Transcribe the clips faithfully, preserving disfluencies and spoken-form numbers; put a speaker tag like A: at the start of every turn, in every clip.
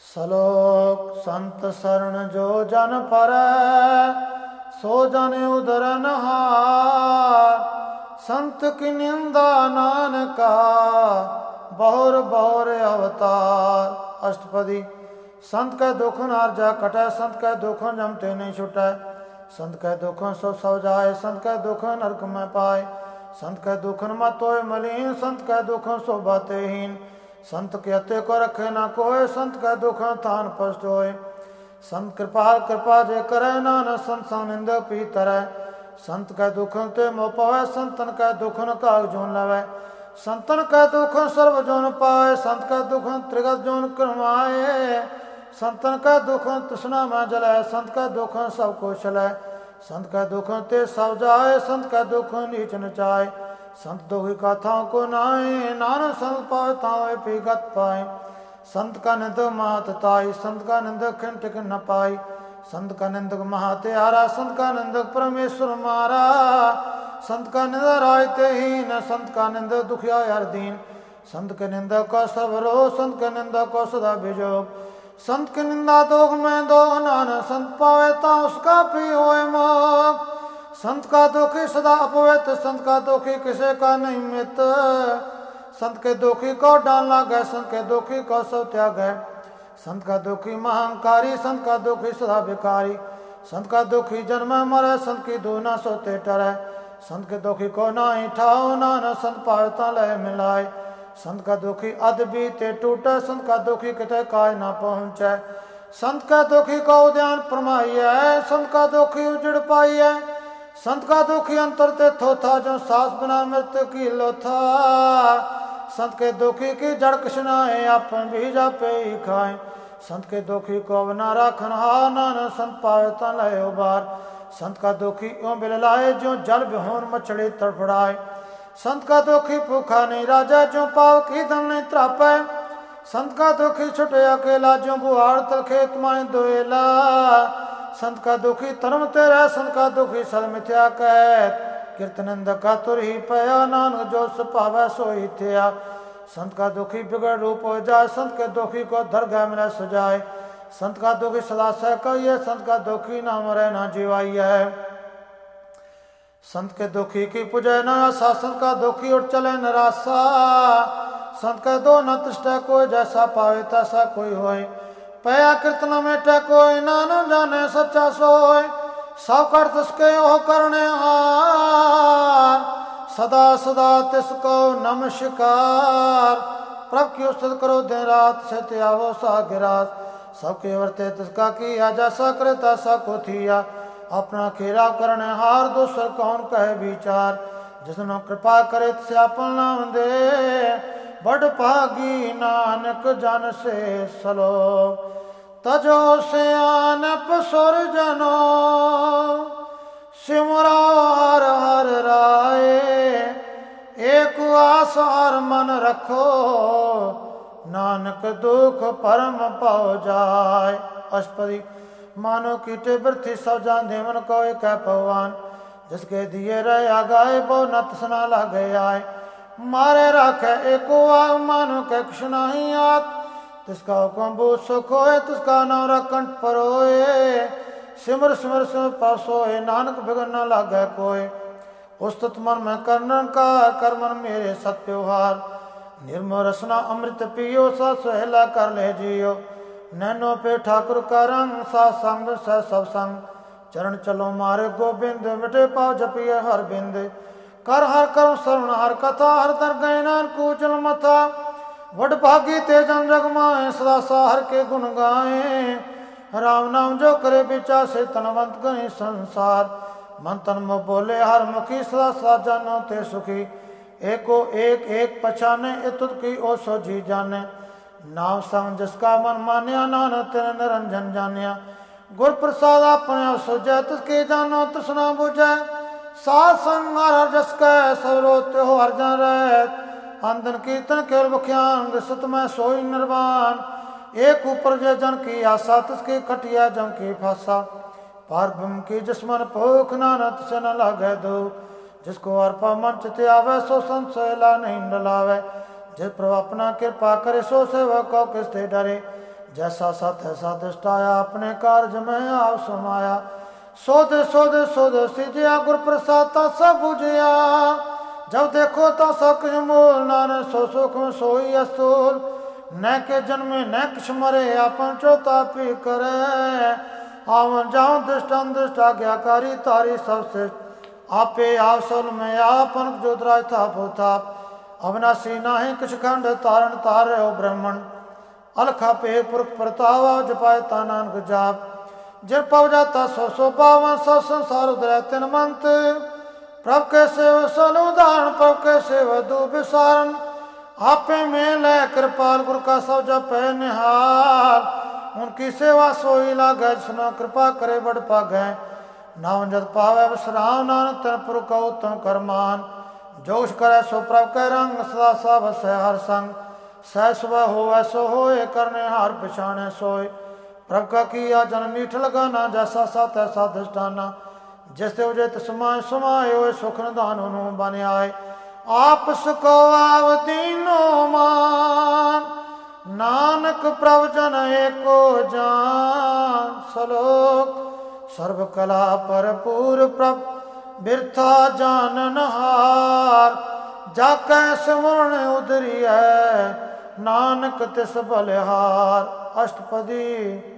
A: ਸਲੋਕ ਸੰਤ ਸਰਣ ਜੋ ਜਨ ਪਰੈ, ਸੋ ਜਨ ਉਦਰਨ ਹਾਰ। ਸੰਤ ਕੀ ਨਿੰਦਾ ਨਾਨਕਾ, ਬਹੁਰ ਬਹੁਰ ਅਵਤਾਰ। ਅਸ਼ਟਪਦੀ। संत कै दुख नार जा कटै, संत कै दुख जम ते नहीं छुटै। संत कै दुख सो सब जाए, संत कै दुख नरक में पाए। संत कै दुख मत होए मलीन, संत कै दुख सो बातेहीन। संत के अते को रखे ना कोय, संत कै दुख थान पष्ट होए। संत कृपाल कृपा जे करे, नानक संत संग निंदक पी तरੈ। संत कै दुख ते मोह पावै, संतन कै दुख न काग जोन लवै। संतन कै दुख सर्व जोन पाए, संत कै दुख त्रिगत जोन करवाए। संतन कै दुख तृष्णा में जलै, संत कै दुख सब को चलै। संत कै दुख ते सब जाए, संत कै दुख नीच नचाए। संत दुखी कथाओं को नाए, नानक संत पाए ताए पीगत पाए। संत का निंदक महात ताई, संत का निंदक खिन टिक न पाई। संत का निंदक महात्यारा, संत का निंदक परमेश्वर मारा। संत का निंदा राय ते हीन, संत का निंदक दुखिया हर दीन। संत के निंदक को सब रो, संत के निंदक को सदा बिजोग। संत की निंदा दोग में दो, नानक संत पावे ता उसका भी होए मोह। संत का दुखी सदा अपवित्र, संत का दुखी किसे का नहीं मित। संत के दुखी को डाल लागे, संत के दुखी को सब त्यागे। संत का दुखी महंकारी, संत का दुखी सदा भिखारी। संत का दुखी जन्म मरे, संत की दूना सोते टरे। संत के दुखी को नाई ठाओ, नानक संत पावे ता लय मिलाए। संत का दुखी अध बीते टूटे, संत का दुखी किते काय ना पहुँचे। संत का दुखी को उद्यान फरमाइए, संत का दुखी उजड़ पाइए। संत का दुखी अंतर ते थोथा, जो सास बिना मृत्यु की लोथा। संत के दुखी की जड़ किशनाए, अपन भी जापे ही खाए। संत के दुखी को बना राखन हार, नानक संत पावे ता लय उबार। संत का दुखी यूं बिललाए, जो जल बिहोर मछली तड़फड़ाए। संत का दुखी भूखा नहीं राजा, जो पाव की धन नहीं त्रापै। संत का दुखी छुटे अकेला, जो बुहार तल खेत माए दोएला। संत का दुखी धर्म तेरा, संत का दुखी सल मिथ्या कहत। कीर्तनंद का तुर ही पया, नानक जो सुपावै सो ही थिया। संत का दुखी बिगड़ रूप हो जाए, संत के दुखी को दरगाह में सजाए। संत का दुखी सदा सह कहिए, संत का दुखी ना मरे ना जीवाइए। संत के दुखी की पूजय न आशा, संत का दुखी उठ चले निराशा। संत के दो न तिष्ठा, कोई जैसा पावे तैसा कोई होए। पया कीर्तन मेटे कोई, नानक जाने सच्चा सोय। सब कर तिसके ओ करने हार, सदा सदा तिसको नमस्कार। प्रभ की स्तुति करो दिन रात, से त्यावो सागिरात। सबके वर्ते तिसका किया, जैसा करे तैसा को थिया। अपना खेरा करने हार, दूसर कौन कहे विचार। जिसनो कृपा करे तिसे अपन नाम दे, बड़ भागी नानक जन से सलोक। तजो सियानप सुर जनो, सिमरो हर हर राय। एक आस हर मन रखो, नानक दुख परम पाओ जाय। अष्टपदी। मानो कीटे वृथि सब जान, देवन को एक है भगवान। जिसके दिए रहे आगाए, वो न तसना लागे आए। मारे राखे एको आग, मानो के कुछ नहीं आत। तिसका हुक्म बूझ सुख होए, तिसका नाम रखंठ परोए। सिमर सिमर सिमर पासोए, नानक बिगड़ न लागे कोय। उस्तुत मन में करन का, कर मन मेरे सत व्यवहार। निर्मल रसना अमृत पियो, सा सुहेला कर ले जियो। नैनो पे ठाकुर का रंग, सा संग स सब संग। चरण चलो मारे गोबिंद, मिटे पाव जपिए हर बिंद। कर हर कर्म श्रवण हर कथा, हर दर गए नान कूचल मथा। वड भागी तेजन जग माए, सदा साहर के गुण गाए। राम नाम जो करे बिचा, से तनवंत गए संसार। मन तन में बोले हर मुखी, सदा सा जानो ते सुखी। एको एक एक पछाने, इतुत की ओ सो जी जाने। नाम संग जिसका मन मान्या, नानक तेरे निरंजन जानिया। गुर प्रसाद अपने सुजय, तिसके जानो तृष्णा बुझै। सात संग हर हर जस कै, सब रोते हो हर जन रहत। अंधन कीर्तन केवल बख्यान, सुत में सोई निर्वाण। एक ऊपर जय जन की आशा, तिसकी कटिया जम की फासा। पार ब्रह्म की जिसमन भूख, नानक से न लागे दुख। जिसको अर्पा मन चित आवे, सो संत सोयला नहीं डलावे। जिस प्रभु अपना कृपा करे, सो सेवक को किसते डरे। जैसा सत ऐसा दृष्टाया, अपने कार्य में आप समाया। सोध सोध सोध सिजया, गुर प्रसाद सब बुझया। जब देखो तो सब कुछ मूल, नानक सो सुख में सोई असूल। न के जन्मे न किछ मरे, आपन चौथा पी करे। आवन जाऊं दृष्टान दृष्ट आज्ञाकारी, तारी सबसे आपे आप सल में आपन जोतराज था भूताप। अविनाशी नाही किछ खंड, तारण तार हो ब्रह्मण। अलखा पे पुरख प्रतावा, जपाए ता नानक जाप। जिन पव जाता सो सो पावन, सब संसार उदय तिन मंत। प्रभ के सेव सल उदाहरण, प्रभ के सेव दू विसारण। आपे में लय कृपाल, गुरु का सब जपै निहाल। उनकी सेवा सोई लागै, सुनो कृपा करे बड़ पागै। नाम जत पावै विश्राम, नानक तन पुरख उत्तम करमान। जोश करे सो प्रभ के रंग, सदा सा बसै हर संग। सह सुबह होवै सो होए, करने हार पिछाने सोए। प्रभ का किया जन मीठ लगाना, जैसा सा तैसा दृष्टाना। जिस देव जे तिस समाय समाय, होए सुख निधान उनु बन आए। आप सुको आव दीनो मान, नानक प्रभ जन एको जान। सलोक सर्व कला भरपूर, प्रभ बिरथा जाननहार। जाकै सिमरन उदरिय, नानक तिस बलिहार। अष्टपदी।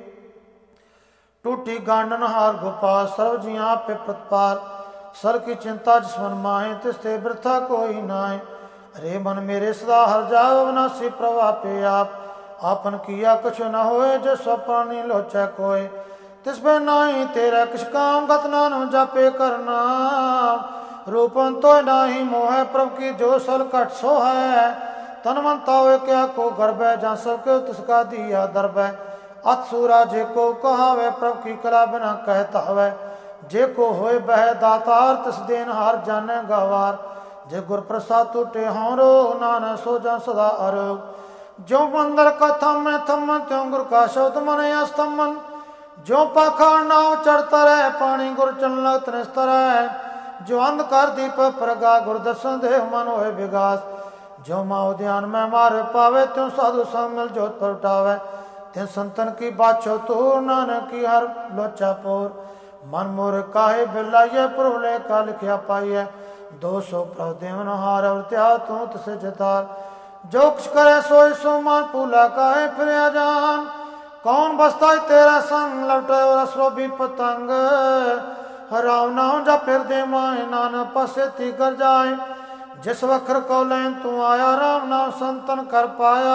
A: टूटी गांडन हार गोपाल, सर्व जिया पे प्रतिपाल। सर की चिंता जिसमन माहे, तिसते वृथा कोई नाय। अरे मन मेरे सदा हर जाओ, अविनाशी प्रभा पे आप। आपन किया कुछ न होए, जो स्वप्राणी लोचै कोय। तिस पे नाही तेरा किछ काम, गत नाम जापे करना। रूपन तो नाही मोह, प्रभ की जो सल कट सो है। तन मन तावे क्या को गर्भ है, जहाँ सबके तिसका दिया दर्ब है। अतसुरा जे को कहावे, प्रभ की कला बिना कहता हवे। जे को होए बह दातार, तिस देन हार जाने गवार। जे गुर प्रसाद टूटे होरो, नानक सो जा सदा आरोग। जो मंदर का थम में थमन, त्यों गुर का शब्द मन अस्तमन। जो पाखाड़ नाव चढ़ता रहे, पानी गुर चलन लगत निस्तर है। जो अंधकार दीप प्रगा, गुर दर्शन देव मन होए विगास। जो माओ ध्यान में मारे पावे, त्यों साधु संग मिल जोत पर उठावे। त्यों संतन की बाछो तूर, नानक की हर लोचा पोर। मन मोर काहे बिलाइए, पुरवले का लिखिया पाइए। दो सौ प्रभ देवन हार, और त्या तू तिसे जतार। जो कुछ करे सोई सो मान, पूला काहे फिर जान। कौन बसता तेरा संग, लपटे और असरो भी पतंग। राम नाम जा फिर दे माए, नानक पसे ती कर जाए। जिस वखर को लैन तू आया, राम नाम संतन कर पाया।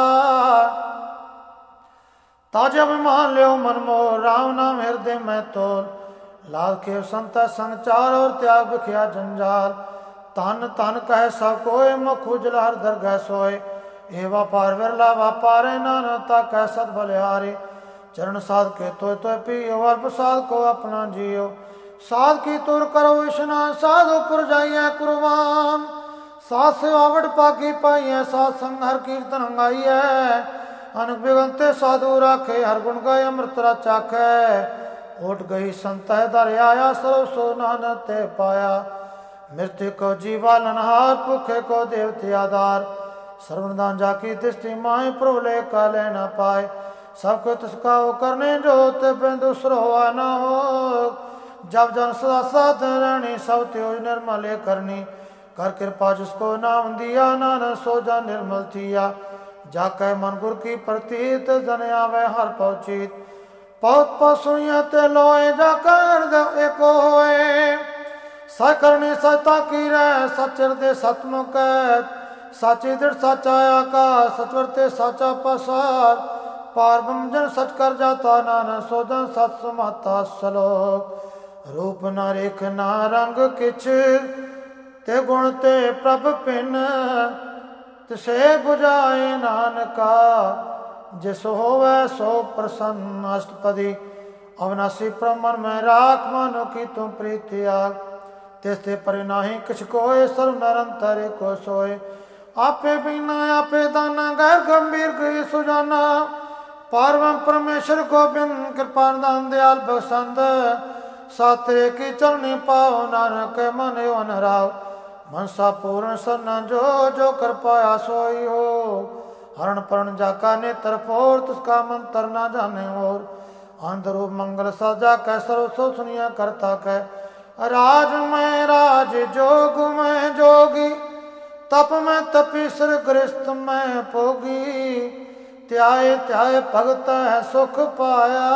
A: ताजे अभिमान लियो मन मोर, राम नाम हृदय में तोल। लाल के संत संचार, और त्याग बिखिया जंजाल। तन तन कह सब कोय, मुख उजल हर दरगह सोए। ए व्यापार विरला व्यापारे, नानता कह सद बलिहारी। चरण साध के तो तो पियो, और प्रसाद को अपना जियो। साध की तुर करो स्नान, साधु पुर जाइए कुर्बान। साध सेवावट पाकी पाइए, साध संग हर कीर्तन गाइए। अनक बिगंते साधु राखे, हर गुण गाय अमृत चाखे। उठ गई संत दर आया, सर्व सो नानक ते पाया। मृत्यु को जीवा लनहार, भूखे को देवते आधार। सर्वदान जाकी दृष्टि माए, प्रभुले का लेना पाए। सबको तुसका वो करने जो, ते बिन दूसरो हुआ न हो। जब जन सदा साथ रहनी, सब त्योज निर्मले करनी। कर कृपा जिसको नाम दिया, नानक सो जा निर्मल थिया। जाके मन गुर की प्रतीत, जन आवे हर पहुँचित। बहुत पसुइया ते लोए, जाकर एको होए। सकरणी सता की रह, सचर दे सतमुख। साची दृढ़ साचा आकाश, सचवरते साचा पसार। पार ब्रह्म जन सच कर जाता, नानक सो जन सत समाता। सलोक रूप न रेख न रंग किछ, ते गुण ते प्रभ पिन। तिसे बुझाए नानका, जिस होवे सो प्रसन्न। अष्टपदी। अविनाशी प्रमन में राख, मानो की तुम प्रीति आग। तिसते परे नाही किछ कोय, सर्व निरंतर को सोए। आपे बिना आपे दाना, गैर गंभीर गई सुजाना। पार्वम परमेश्वर गोविंद, कृपा दान दयाल बसंद। सातरे की चरणी पाओ, नानक मन वन राव। मनसा पूर्ण सरना जो, जो कर पाया सोई हो। हरण परण जाका नेत्र फोर, तिसका मंत्र ना जाने और। अंधरूप मंगल साजा कै, सर्व सो सुनिया करता कै। राज में राज, जोग में जोगी, तप में तपी, सिर गृहस्थ में भोगी। त्याए त्याए भगत है सुख पाया,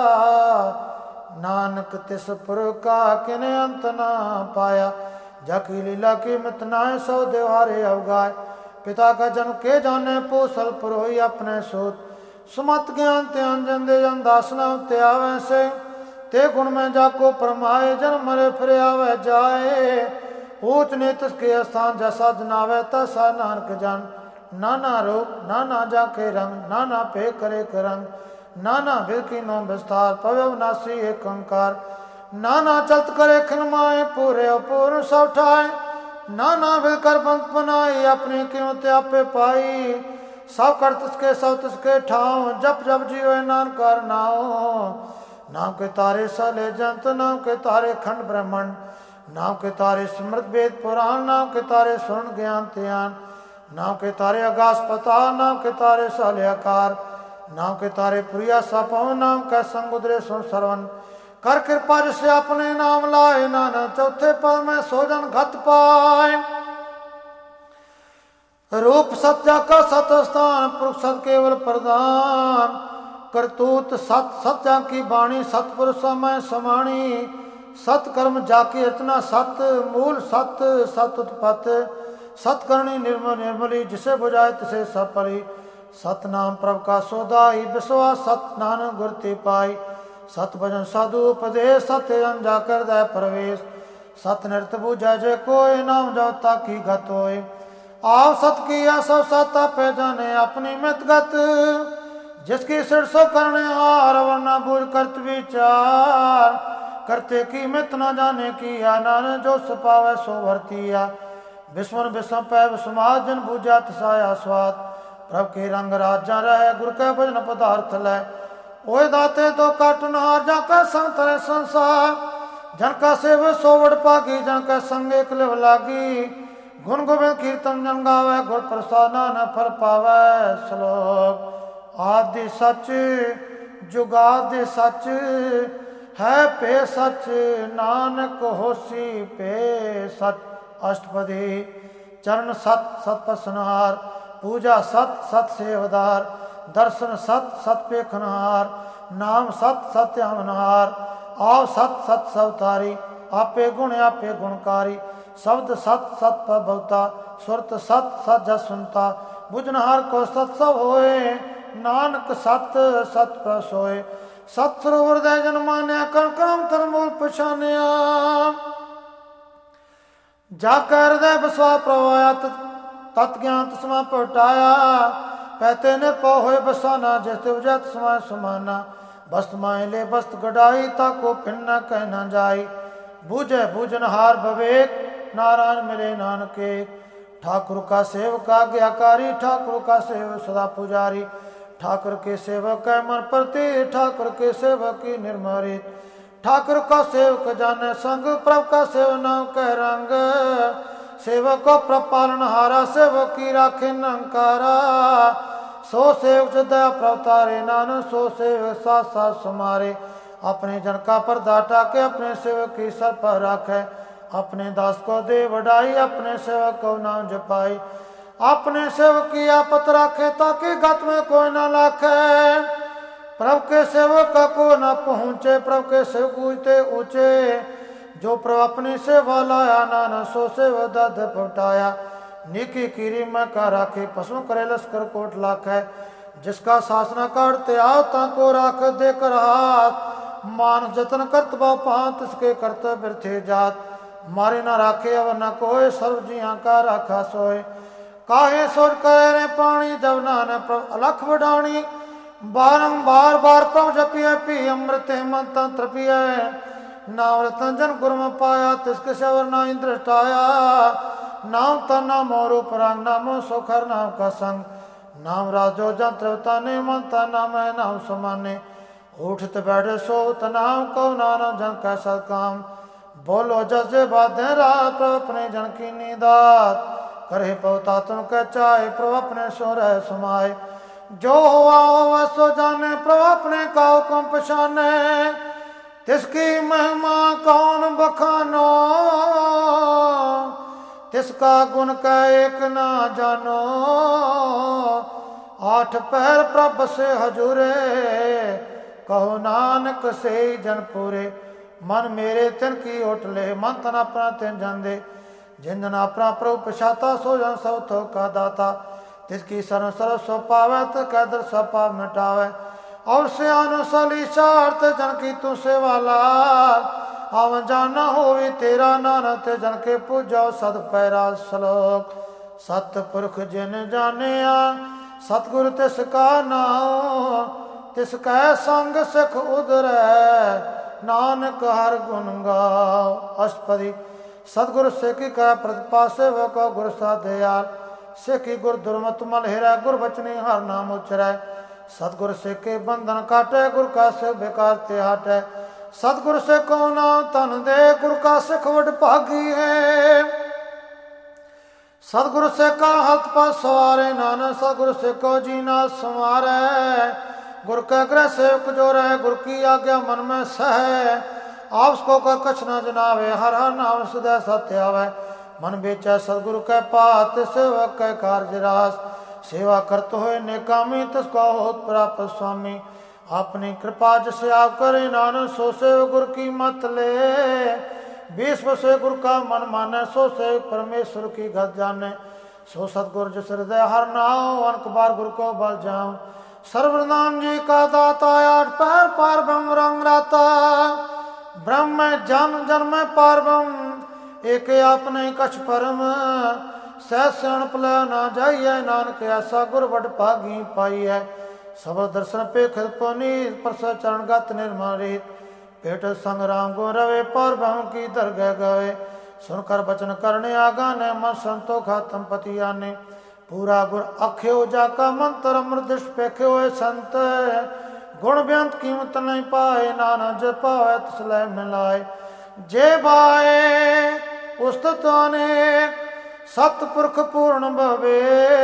A: नानक तिस पुर का किने अंत ना पाया। जाकी लीला की मितनाए, सौ देवारे अवगाय। पिता का जन्म के जाने, पोसल पुरोही अपने सूत। सुमत ज्ञान ते अंजन दे, जन दासना ते आवे से। ते गुण में जाको परमाए, जन मरे फिर आवे जाए। ऊंच नीच के स्थान, जैसा जनावे तैसा नानक जन। नाना रूप नाना जाके रंग, नाना पे करे करंग। नाना बिर की नो विस्तार, पवे विनाशी एक अंकार। नाना चलत करे खिनमाए, पूरे अपूर्ण सब ठाए। नाना बिल कर बंद बनाई, अपनी क्यों ते आपे पाई। सब कर तिसके सब तिसके ठाव, जप जप जीवे नानकर नाओ। नाम के तारे सले जंत, नाम के तारे खंड ब्रह्मंड। नाम के तारे स्मृत वेद पुराण, नाम के तारे स्वर्ण ज्ञान त्यान। नाम के तारे आकाश पताल, नाम के तारे साले आकार। नाम के तारे प्रिया सपवन, नाम का संग उदरे सुन सरवन। कर कृपा जिसे अपने नाम लाए, नानक चौथे पद में सोजन घत पाए। रूप सत्या का सत स्थान, पुरुष सत केवल प्रदान। करतूत सत, सत्या की बाणी, सतपुरुष में समाणी। सत्कर्म जाकी रचना सत, मूल सत सत उत्पत्त। सतकर्णी निर्मल निर्मली, जिसे बुझाए तिसे सफली। सतनाम प्रभु का सौदाई, विश्वास सत नानक गुरती पाई। सत भजन साधु उपदेश, सत्य जन जाकर दय प्रवेश। सत नृत बुझा जय कोय, नाम जाओ ताकि गत होय। आओ सत किया सब सत, पे जाने अपनी मित गत। जिसकी सिर सो करने हार, वरना बूझ करत विचार। करते की मित न जाने की, नानक जो सपावे सो भरतिया। विस्मन विषम पै समाज, जन बूझा तसाया स्वाद। प्रभ के रंग राजा रहे, गुरु के भजन पदार्थ लय। ओए दाते तो काटनहार, जाका संग तरे संसार। जन का सेव सोवड़ पागी, जन का संग एक लिव लागी। गुण गोविंद कीर्तन जन गावे, गुर प्रसाद नानक फल पावे। श्लोक आदि सच जुगादि सच, है पे सच नानक होसी पे सच। अष्टपदी चरण सत, सत पसनहार। पूजा सत, सत सेवदार। दर्शन सत, सत पेखनहार। नाम सत, सत्य अमनहार। आव सत, सत सवतारी। आपे गुण आपे गुणकारी। शब्द सत, सत प्रभवता। सुरत सत, सत जस सुनता। बुझनहार को सत सब होए, नानक सत सत प्रसोए। सत हृदय जन मान्या, कण कण तरमूल पछान्या। जाकर हृदय बसवा प्रवाया, तत् ज्ञान तस्मा पटाया। पहते निर्भव होए बसाना, जैसे उजत समय समाना। बस्त माए ले बस्त गडाई, ताको फिर न कह न जाई। बूझे बूझनहार विवेक, नारायण मिले नानके। ठाकुर का सेवक आज्ञाकारी, ठाकुर का सेवक सदा पुजारी। ठाकुर के सेवक है मन प्रति, ठाकुर के सेवक की निर्मरी। ठाकुर का सेवक जाने संग, प्रभु का सेव नाम कह रंग। सेवक को प्रपालन हारा, सेवक की राखे नंकारा। सो सेवक दया प्रवतारे, नानक सो सेवक साथ साथ सुमारे। अपने जन का पर्दा टाके, अपने सेवक की सर पर रखे। अपने दास को दे बढ़ाई, अपने सेवक को नाम जपाई। अपने सेवक की आपत राखे, ताकि गत में कोई न लाखे। प्रभु के सेवक को न पहुँचे, प्रभु के सेवक ऊंचे ऊंचे। जो प्रभु अपनी सेवा लाया, नानक सो सेवा दद पटाया। नीकी कीरी में का राखे, पशु करे लश्कर कोट लाखे। जिसका शासना काटते आवता को राख देकर हाथ। मान जतन करत बा पांत, इसके करते बिरथे जात। मारे न राखे अब न कोय, सर्व जिया का राखा सोए। काहे सोच करे पानी, जब नानक प्रभु अलख बढ़ानी। बारंबार बार प्रभु जपिए, पी अमृत मन तंत्र पिए। नाम रतन जन गुरम पाया, तिसके सवर ना इंद्र आया। नाम तना नाम रूप रंग, नामो सोखर नाम का संग। नाम राजो जंत्र ताने, मनता नाम है नाम समाने। उठत बैठे सोत नाम, को नाना जन का सत काम। बोलो जसे बाधे रात, अपने जन की नींदात। करे पवता तुम कह चाहे प्रभु अपने सो रह समाए। जो हुआ हो सो जाने प्रभु अपने का हुक्म पछाने। तिसकी महिमा कौन बखानो तिसका गुण कह एक ना जानो। आठ पैर प्रभ से हजूरे कहो नानक से जन पूरे। मन मेरे तिन की ओट ले मन तन अपना तिन जान दे। जिन जन अपना प्रभु पछाता सो जन सब थो का दाता। तिसकी शरण सर्व सो पावे तो कैदर सब पाप मिटावे। और सियान सली चारत जन की तू सेवा लाल। आवन जाना होवी तेरा नानक ते जन के पूजो सद पैरा श्लोक। सतपुरख जिन जानिया सतगुरु तिसका नाम। तिसकै संग सिख उधरै नानक हर गुण गाओ। अष्टपदी सतगुरु सिख कह प्रतिपा सेवक गुर सा दयाल। सिखी गुर दुर्मत मल हिरै गुर बचनी हर नाम उचरै। सतगुर सिखे बंधन काटे गुर का सिख बेकार ते हटै। सतगुर सिखो नाम तन दे गुर का सिख वड भागी है। सतगुर सिखा हथ पर सवारे नानक सतगुर सिखो जीना संवारै। गुर के ग्रह सेवक जो रहे गुर की आज्ञा मन में सह। आपस को कर कछ न जनावे हर हर नाम सदा सत्य आवे। मन बेचा सतगुरु के पात सेवक के कार्य रास। सेवा करते हुए नेकामी तिसको होत प्राप्त स्वामी। अपनी कृपा जिसे आप करे नानक सो सेवक गुर की मत ले। विश्व से गुरु का मन माने सो सेवक परमेश्वर की गत जाने। सो सतगुरु जिस हृदय हर नाम अनक बार गुरु को बल जाऊं। सर्वनाम जी का दाता आठ पैर पार ब्रह्म रंग राता। ब्रह्म जन जन्म पार ब्रह्म एक आपने कछ परम। सहस्रण पलै ना जाइए नानक ऐसा गुर बड़ भागी पाई है। सब दर्शन पेख पुनीत परस चरण गत निर्मरित। पेट संग राम गो रवे पर ब्रह्म की दरगह गवे। सुनकर बचन करने आगा ने मन संतो खातम पतिया ने। पूरा गुर अख्यो जाका मंत्र अमृत पेख्यो संत। गुण बेअंत कीमत नहीं पाए नानक जप पावे तिसलै मिलाए। जे बाए उस्तत अनेक सतपुरख पूर्ण भवे।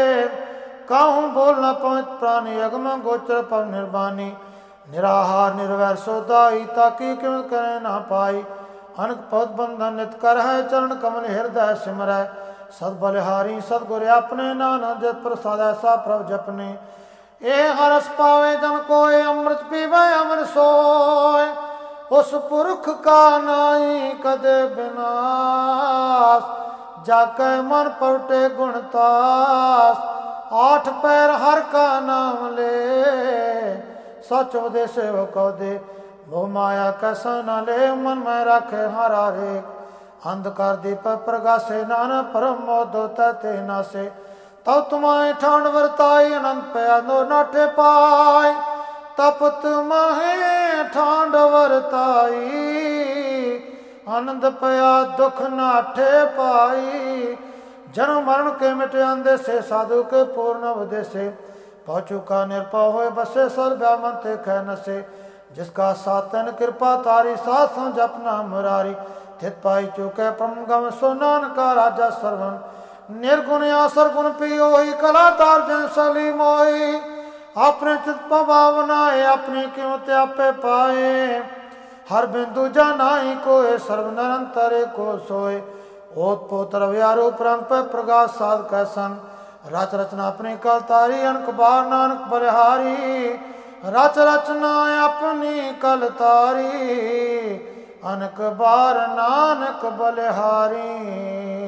A: कहूँ बोल न पहुँच प्राणी अगम गोचर पव निर्बानी। निराहार निर्वैर सोदाई ताकि क्यों करे ना पाई। अनक पद बंधन नित कर है चरण कमल हृदय सिमरै। सद बलिहारी सदगुर अपने नानक जप प्रसाद ऐसा प्रभ जपने। ए हरस पावे जन कोय अमृत पीवे अमर सोय। उस पुरख का नाई कदे विनाश। जाके मन पवटे गुणतास। आठ पैर हर का नाम ले। सच उपदेश सेवक दे मोह माया कैसा न ले। मन में रखे हरा रे। अंधकार दीप प्रगासे नानक परम मोद ते नासे। तब तुम्हारे ठाण वर्ताई अनंत पया नो नाटे पाई। तप तुम्हारे ठाण वर्ताई आनंद पया दुख नाठे पाई। जन्म मरण के मिटे अंदेशे साधु के पूर्ण उपदेशे। पहुँचू का निरपा होए बसे सर ब्यामन ते कह नसे। जिसका सातन कृपा तारी साथ जपना मुरारी। थित पाई चुके परम सो नानका राजा सर्वन। निर्गुण आसर गुण पियो ही कलातार जन सली मोई। अपने चित पवा बनाए अपनी कीमत आपे पाए। हर बिंदु जानाई कोय सर्व निरंतर को सोए। ओत पोत रव्यारो प्रंग पे प्रकाश साध कै संग। रच रचना अपनी कल तारी अनक बार नानक बलिहारी। रच रचना अपनी कल तारी अनक बार नानक बलिहारी।